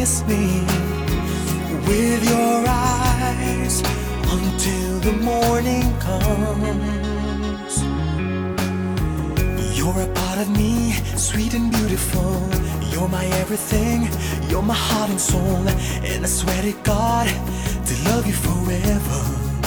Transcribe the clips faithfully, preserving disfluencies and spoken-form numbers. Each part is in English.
kiss me with your eyes until the morning comes. You're a part of me, sweet and beautiful. You're my everything, you're my heart and soul. And I swear to God to love you forever.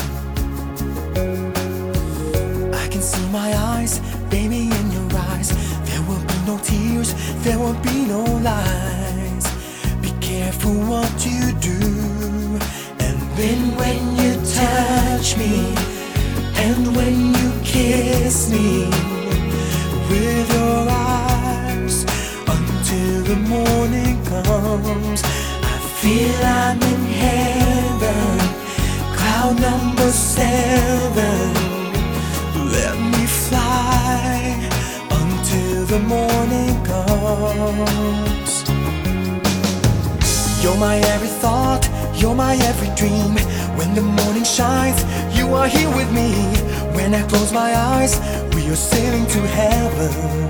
I can see my eyes, baby, in your eyes. There will be no tears, there will be no lies. Be careful what you do. And then when you touch me, and when you kiss me with your eyes until the morning comes, I feel I'm in heaven, cloud number seven. Let me fly until the morning comes. You're my every thought, you're my every dream. When the morning shines, you are here with me. When I close my eyes, we are sailing to heaven.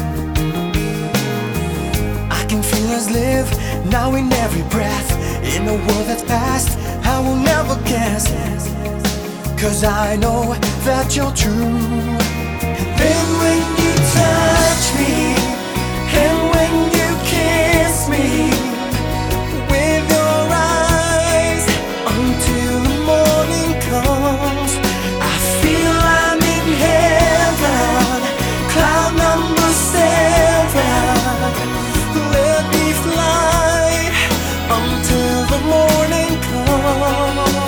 I can feel us live now in every breath. In a world that's past, I will never guess. Cause I know that you're true. And then when you touch me, and when you kiss me with your eyes until the morning comes, I feel I'm in heaven, cloud number seven. Let me fly until the morning comes.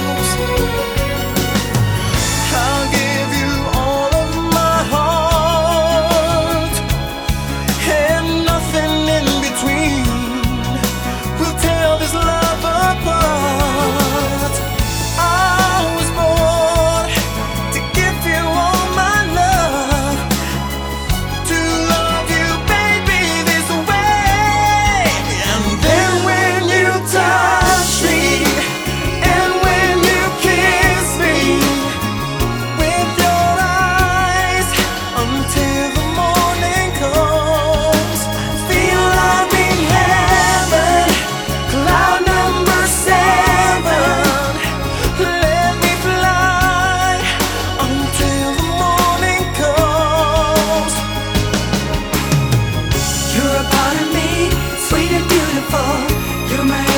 I'll give you all of my heart, and nothing in between will tear this love apart. I was born to give you all my love, to love you, baby, this way. And then when you touch me, and when you kiss me with your eyes until the morning comes, I feel I'm in heaven, cloud number seven. Let me fly until the morning comes. You're a part of me, sweet and beautiful. You're my